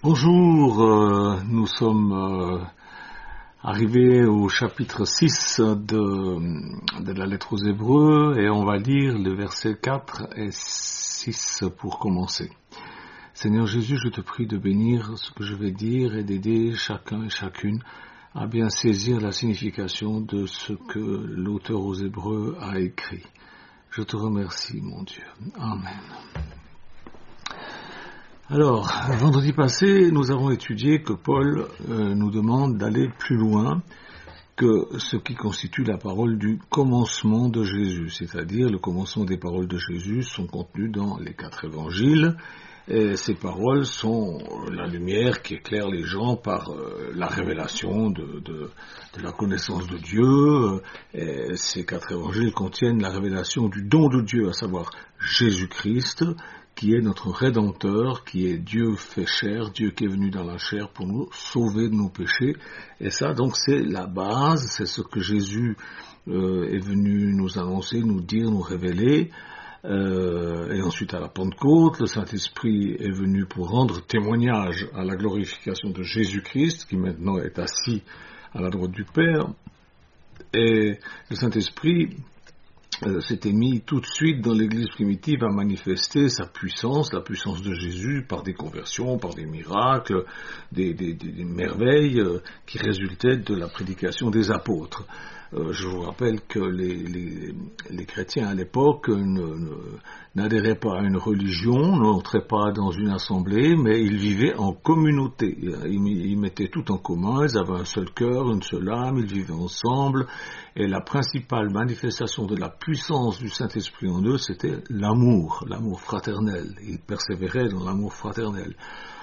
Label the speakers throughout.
Speaker 1: Bonjour, nous sommes arrivés au chapitre 6 de la lettre aux Hébreux et on va lire les versets 4 et 6 pour commencer. Seigneur Jésus, je te prie de bénir ce que je vais dire et d'aider chacun et chacune à bien saisir la signification de ce que l'auteur aux Hébreux a écrit. Je te remercie, mon Dieu. Amen. Alors, vendredi passé, nous avons étudié que Paul nous demande d'aller plus loin que ce qui constitue la parole du commencement de Jésus, c'est-à-dire le commencement des paroles de Jésus sont contenues dans les 4 évangiles, et ces paroles sont la lumière qui éclaire les gens par la révélation de la connaissance de Dieu, et ces 4 évangiles contiennent la révélation du don de Dieu, à savoir Jésus-Christ, qui est notre Rédempteur, qui est Dieu fait chair, Dieu qui est venu dans la chair pour nous sauver de nos péchés. Et ça, donc, c'est la base, c'est ce que Jésus est venu nous annoncer, nous dire, nous révéler. Et ensuite, à la Pentecôte, le Saint-Esprit est venu pour rendre témoignage à la glorification de Jésus-Christ, qui maintenant est assis à la droite du Père. Et le Saint-Esprit s'était mis tout de suite dans l'Église primitive à manifester sa puissance, la puissance de Jésus, par des conversions, par des miracles, des merveilles qui résultaient de la prédication des apôtres. Je vous rappelle que les chrétiens à l'époque n'adhéraient pas à une religion, n'entraient pas dans une assemblée, mais ils vivaient en communauté. Ils mettaient tout en commun, ils avaient un seul cœur, une seule âme, ils vivaient ensemble. Et la principale manifestation de la puissance du Saint-Esprit en eux, c'était l'amour fraternel. Ils persévéraient dans l'amour fraternel.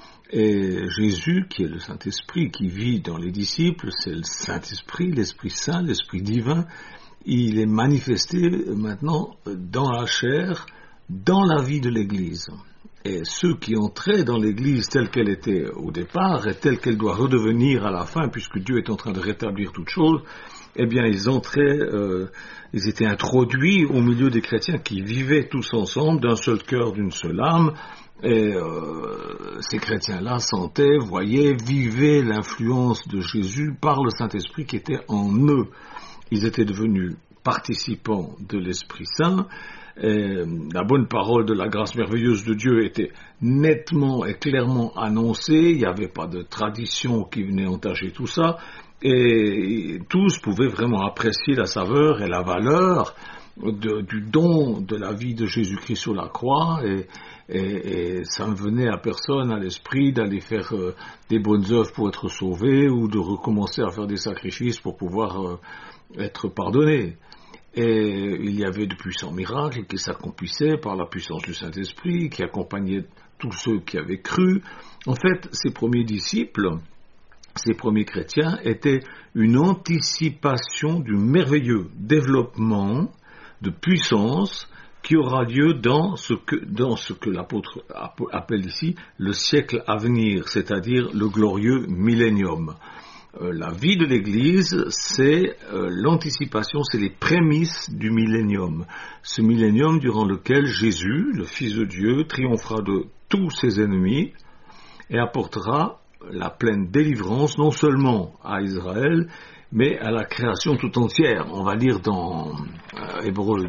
Speaker 1: Et Jésus, qui est le Saint-Esprit, qui vit dans les disciples, c'est le Saint-Esprit, l'Esprit Saint, l'Esprit divin. Il est manifesté maintenant dans la chair, dans la vie de l'Église. Et ceux qui entraient dans l'Église telle qu'elle était au départ et telle qu'elle doit redevenir à la fin, puisque Dieu est en train de rétablir toutes choses, eh bien ils entraient, ils étaient introduits au milieu des chrétiens qui vivaient tous ensemble d'un seul cœur, d'une seule âme. Et ces chrétiens-là sentaient, voyaient, vivaient l'influence de Jésus par le Saint-Esprit qui était en eux. Ils étaient devenus participants de l'Esprit Saint. Et la bonne parole de la grâce merveilleuse de Dieu était nettement et clairement annoncée. Il n'y avait pas de tradition qui venait entacher tout ça. Et tous pouvaient vraiment apprécier la saveur et la valeur du don de la vie de Jésus-Christ sur la croix, et ça ne venait à personne à l'esprit d'aller faire des bonnes œuvres pour être sauvé ou de recommencer à faire des sacrifices pour pouvoir être pardonné. Et il y avait de puissants miracles qui s'accomplissaient par la puissance du Saint-Esprit, qui accompagnaient tous ceux qui avaient cru. En fait, ces premiers disciples, ces premiers chrétiens étaient une anticipation du merveilleux développement de puissance qui aura lieu dans ce que l'apôtre appelle ici le siècle à venir, c'est-à-dire le glorieux millénium. La vie de l'Église, c'est l'anticipation, c'est les prémices du millénium. Ce millénium durant lequel Jésus, le Fils de Dieu, triomphera de tous ses ennemis et apportera la pleine délivrance non seulement à Israël, mais à la création tout entière. On va lire dans Hébreux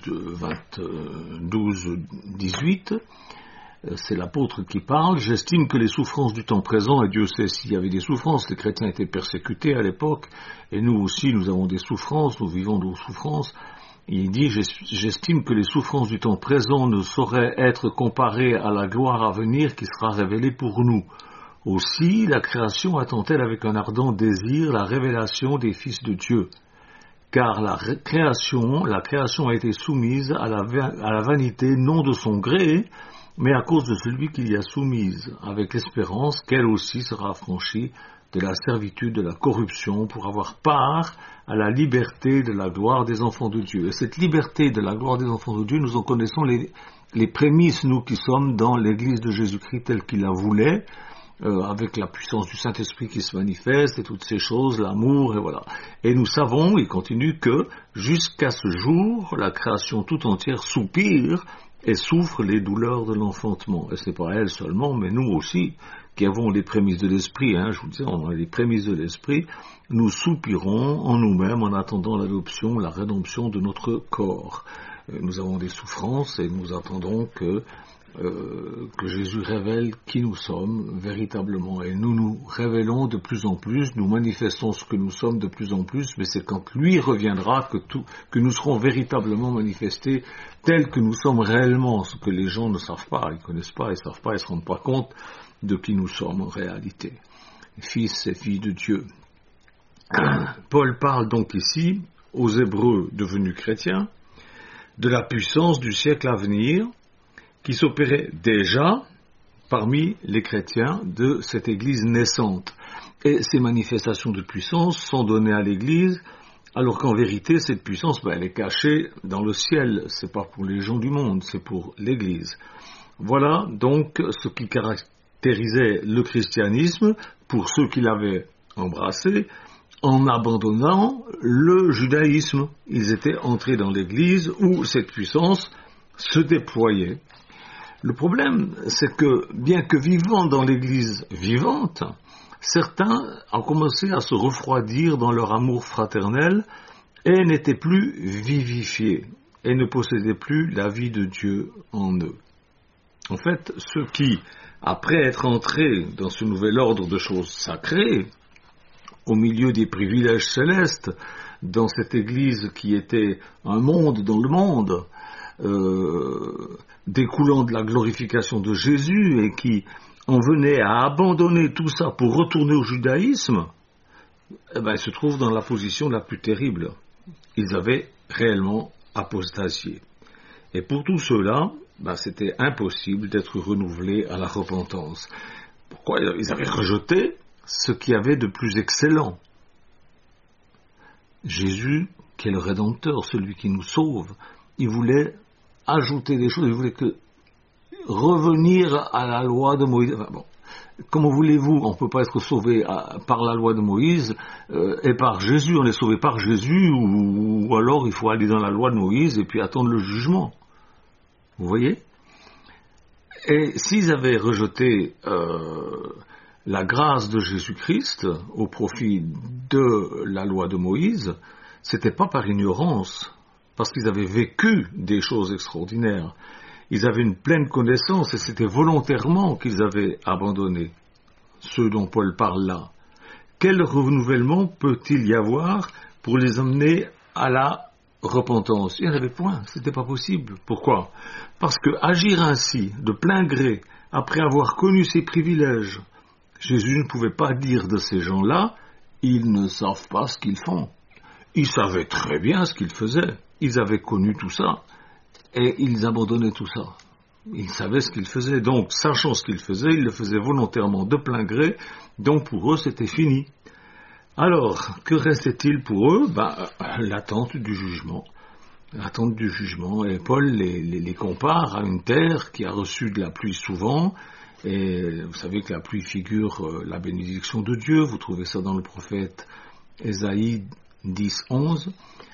Speaker 1: 12-18, c'est l'apôtre qui parle. J'estime que les souffrances du temps présent, et Dieu sait s'il y avait des souffrances, les chrétiens étaient persécutés à l'époque, et nous aussi nous avons des souffrances, nous vivons nos souffrances. Il dit, j'estime que les souffrances du temps présent ne sauraient être comparées à la gloire à venir qui sera révélée pour nous. Aussi, la création attend-elle avec un ardent désir la révélation des fils de Dieu. Car la création a été soumise à la vanité, non de son gré, mais à cause de celui qui l'y a soumise, avec l'espérance qu'elle aussi sera affranchie de la servitude de la corruption pour avoir part à la liberté de la gloire des enfants de Dieu. Et cette liberté de la gloire des enfants de Dieu, nous en connaissons les prémices, nous qui sommes dans l'Église de Jésus-Christ telle qu'il la voulait, avec la puissance du Saint-Esprit qui se manifeste et toutes ces choses, l'amour, et voilà. Et nous savons, il continue, que jusqu'à ce jour, la création tout entière soupire et souffre les douleurs de l'enfantement. Et ce n'est pas elle seulement, mais nous aussi, qui avons les prémices de l'esprit, je vous disais, on a les prémices de l'esprit, nous soupirons en nous-mêmes en attendant l'adoption, la rédemption de notre corps. Nous avons des souffrances et nous attendons que Jésus révèle qui nous sommes véritablement. Et nous nous révélons de plus en plus, nous manifestons ce que nous sommes de plus en plus, mais c'est quand lui reviendra que nous serons véritablement manifestés tels que nous sommes réellement, ce que les gens ne savent pas, ils ne connaissent pas, ils ne savent pas, ils ne se rendent pas compte de qui nous sommes en réalité. Fils et filles de Dieu. Paul parle donc ici aux Hébreux devenus chrétiens de la puissance du siècle à venir qui s'opérait déjà parmi les chrétiens de cette Église naissante. Et ces manifestations de puissance sont données à l'Église, alors qu'en vérité, cette puissance, elle est cachée dans le ciel. C'est pas pour les gens du monde, c'est pour l'Église. Voilà donc ce qui caractérisait le christianisme pour ceux qui l'avaient embrassé, en abandonnant le judaïsme. Ils étaient entrés dans l'Église où cette puissance se déployait. Le problème, c'est que, bien que vivant dans l'Église vivante, certains ont commencé à se refroidir dans leur amour fraternel et n'étaient plus vivifiés et ne possédaient plus la vie de Dieu en eux. En fait, ceux qui, après être entrés dans ce nouvel ordre de choses sacrées, au milieu des privilèges célestes, dans cette Église qui était un monde dans le monde, découlant de la glorification de Jésus et qui en venait à abandonner tout ça pour retourner au judaïsme, ils se trouvent dans la position la plus terrible. Ils avaient réellement apostasié. Et pour tous ceux-là, c'était impossible d'être renouvelés à la repentance. Pourquoi? Ils avaient rejeté ce qu'il y avait de plus excellent. Jésus, qui est le Rédempteur, celui qui nous sauve, il voulait ajouter des choses, il voulait revenir à la loi de Moïse. Comment voulez-vous, on ne peut pas être sauvé par la loi de Moïse et par Jésus, on est sauvé par Jésus, ou alors il faut aller dans la loi de Moïse et puis attendre le jugement. Vous voyez? Et s'ils avaient rejeté la grâce de Jésus-Christ au profit de la loi de Moïse, c'était pas par ignorance, parce qu'ils avaient vécu des choses extraordinaires. Ils avaient une pleine connaissance et c'était volontairement qu'ils avaient abandonné ceux dont Paul parle là. Quel renouvellement peut-il y avoir pour les amener à la repentance? Il n'y en avait point, c'était pas possible. Pourquoi? Parce que agir ainsi, de plein gré, après avoir connu ses privilèges, Jésus ne pouvait pas dire de ces gens-là, ils ne savent pas ce qu'ils font. Ils savaient très bien ce qu'ils faisaient. Ils avaient connu tout ça. Et ils abandonnaient tout ça. Ils savaient ce qu'ils faisaient. Donc, sachant ce qu'ils faisaient, ils le faisaient volontairement de plein gré. Donc, pour eux, c'était fini. Alors, que restait-il pour eux? L'attente du jugement. L'attente du jugement. Et Paul les compare à une terre qui a reçu de la pluie souvent. Et vous savez que la pluie figure la bénédiction de Dieu. Vous trouvez ça dans le prophète Ésaïe 10:11.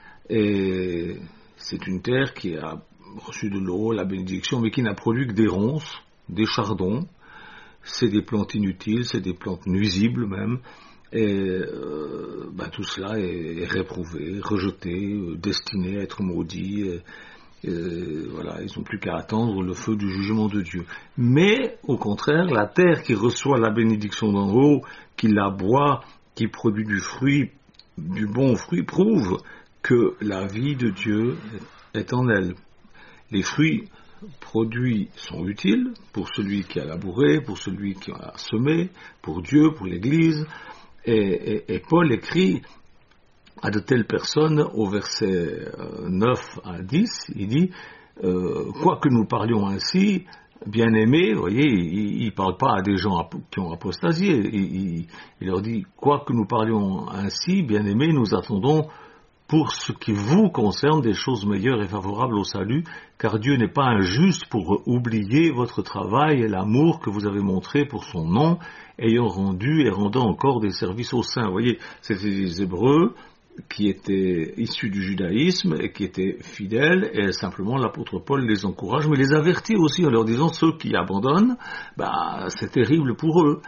Speaker 1: Et c'est une terre qui a reçu de l'eau, la bénédiction, mais qui n'a produit que des ronces, des chardons. C'est des plantes inutiles, c'est des plantes nuisibles même. Et tout cela est réprouvé, rejeté, destiné à être maudit. Voilà, ils n'ont plus qu'à attendre le feu du jugement de Dieu. Mais, au contraire, la terre qui reçoit la bénédiction d'en haut, qui la boit, qui produit du bon fruit, prouve que la vie de Dieu est en elle. Les fruits produits sont utiles pour celui qui a labouré, pour celui qui a semé, pour Dieu, pour l'Église. Et Paul écrit à de telles personnes au verset 9 à 10, il dit quoique nous parlions ainsi, bien-aimés, vous voyez, il ne parle pas à des gens qui ont apostasié, il leur dit quoique nous parlions ainsi, bien-aimés, nous attendons pour ce qui vous concerne des choses meilleures et favorables au salut, car Dieu n'est pas injuste pour oublier votre travail et l'amour que vous avez montré pour son nom, ayant rendu et rendant encore des services aux saints. Vous voyez, c'était des Hébreux qui étaient issus du judaïsme et qui étaient fidèles, et simplement l'apôtre Paul les encourage, mais les avertit aussi en leur disant ceux qui abandonnent, c'est terrible pour eux.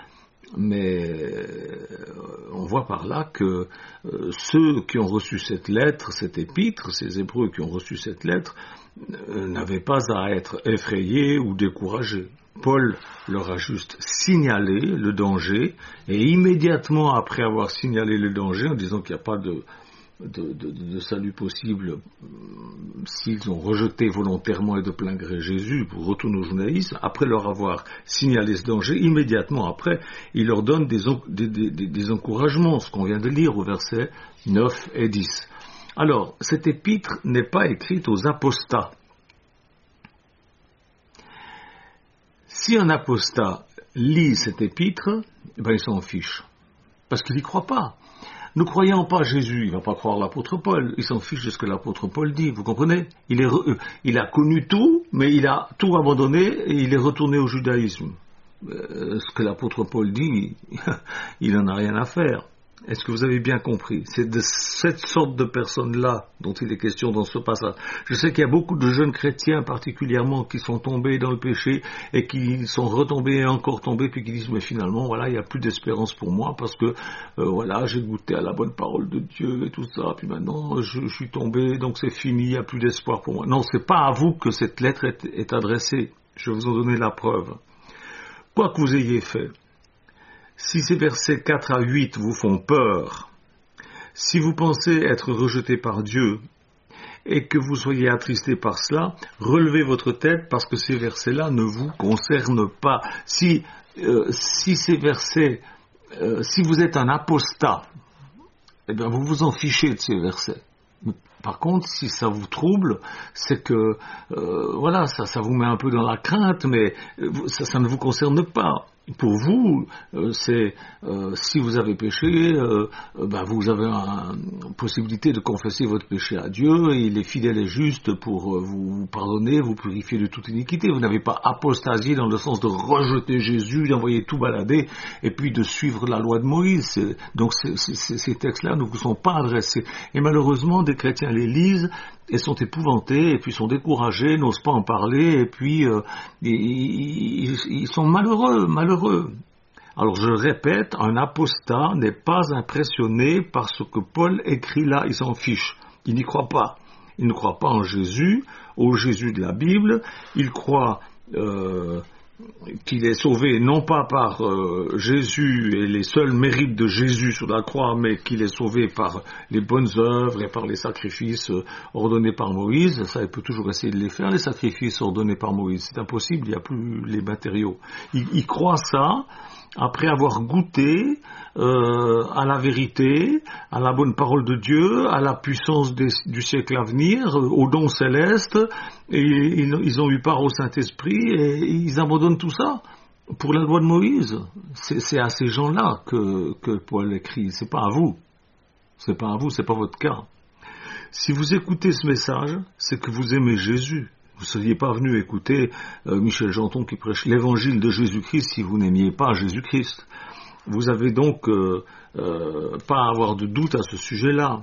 Speaker 1: Mais on voit par là que ceux qui ont reçu cette lettre, cette épître, ces Hébreux qui ont reçu cette lettre, n'avaient pas à être effrayés ou découragés. Paul leur a juste signalé le danger, et immédiatement après avoir signalé le danger, en disant qu'il n'y a pas de salut possible s'ils ont rejeté volontairement et de plein gré Jésus pour retourner au judaïsme, après leur avoir signalé ce danger, immédiatement après, il leur donne des encouragements, ce qu'on vient de lire au verset 9 et 10. Alors, cette épître n'est pas écrite aux apostats. Si un apostat lit cette épître, il s'en fiche, parce qu'il n'y croit pas. Ne croyant pas Jésus, il ne va pas croire l'apôtre Paul, il s'en fiche de ce que l'apôtre Paul dit, vous comprenez ? Il a connu tout, mais il a tout abandonné et il est retourné au judaïsme. Ce que l'apôtre Paul dit, il n'en a rien à faire. Est-ce que vous avez bien compris ? C'est de cette sorte de personnes-là dont il est question dans ce passage. Je sais qu'il y a beaucoup de jeunes chrétiens particulièrement qui sont tombés dans le péché et qui sont retombés et encore tombés puis qui disent mais finalement voilà il n'y a plus d'espérance pour moi parce que voilà j'ai goûté à la bonne parole de Dieu et tout ça puis maintenant je suis tombé donc c'est fini, il n'y a plus d'espoir pour moi. Non, c'est pas à vous que cette lettre est adressée. Je vais vous en donner la preuve. Quoi que vous ayez fait, si ces versets 4 à 8 vous font peur, si vous pensez être rejeté par Dieu et que vous soyez attristé par cela, relevez votre tête parce que ces versets-là ne vous concernent pas. Si ces versets, si vous êtes un apostat, eh bien vous vous en fichez de ces versets. Par contre, si ça vous trouble, c'est que voilà, ça vous met un peu dans la crainte, mais ça ne vous concerne pas. Pour vous, c'est si vous avez péché, vous avez une possibilité de confesser votre péché à Dieu et il est fidèle et juste pour vous pardonner, vous purifier de toute iniquité. Vous n'avez pas apostasié dans le sens de rejeter Jésus, d'envoyer tout balader et puis de suivre la loi de Moïse. Donc ces textes-là ne vous sont pas adressés. Et malheureusement, des chrétiens les lisent et sont épouvantés, et puis sont découragés, n'osent pas en parler, et puis ils sont malheureux. Alors je répète, un apostat n'est pas impressionné par ce que Paul écrit là, il s'en fiche, il n'y croit pas. Il ne croit pas en Jésus, au Jésus de la Bible, il croit qu'il est sauvé non pas par Jésus et les seuls mérites de Jésus sur la croix, mais qu'il est sauvé par les bonnes œuvres et par les sacrifices ordonnés par Moïse. Ça, il peut toujours essayer de les faire, les sacrifices ordonnés par Moïse. C'est impossible, il n'y a plus les matériaux. Il croit ça après avoir goûté à la vérité, à la bonne parole de Dieu, à la puissance du siècle à venir, aux dons célestes, et ils ont eu part au Saint-Esprit, et ils abandonnent tout ça pour la loi de Moïse. C'est à ces gens-là que Paul écrit, c'est pas à vous. C'est pas à vous, c'est pas votre cas. Si vous écoutez ce message, c'est que vous aimez Jésus. Vous ne seriez pas venu écouter Michel Janton qui prêche l'évangile de Jésus-Christ si vous n'aimiez pas Jésus-Christ. Vous avez donc pas à avoir de doute à ce sujet-là.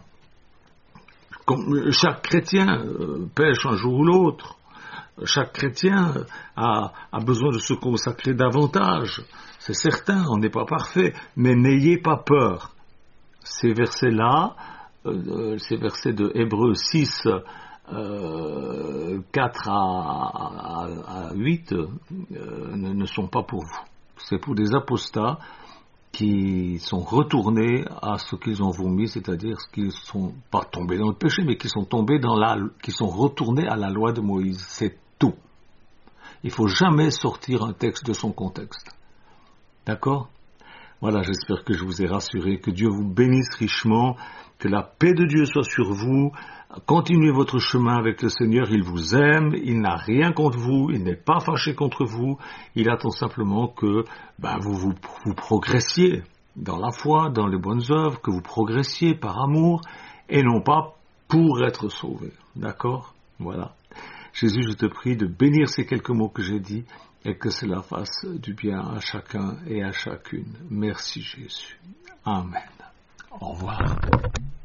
Speaker 1: Comme chaque chrétien pêche un jour ou l'autre. Chaque chrétien a besoin de se consacrer davantage. C'est certain, on n'est pas parfait, mais n'ayez pas peur. Ces versets-là, ces versets de Hébreux 6, 4 à 8 ne sont pas pour vous. C'est pour des apostats qui sont retournés à ce qu'ils ont vomi, c'est-à-dire qu'ils sont pas tombés dans le péché, mais qui sont retournés à la loi de Moïse. C'est tout. Il faut jamais sortir un texte de son contexte. D'accord ? Voilà, j'espère que je vous ai rassuré, que Dieu vous bénisse richement, que la paix de Dieu soit sur vous. Continuez votre chemin avec le Seigneur, il vous aime, il n'a rien contre vous, il n'est pas fâché contre vous, il attend simplement que vous progressiez dans la foi, dans les bonnes œuvres, que vous progressiez par amour et non pas pour être sauvé. D'accord ? Voilà. Jésus, je te prie de bénir ces quelques mots que j'ai dit et que cela fasse du bien à chacun et à chacune. Merci Jésus. Amen. Au revoir.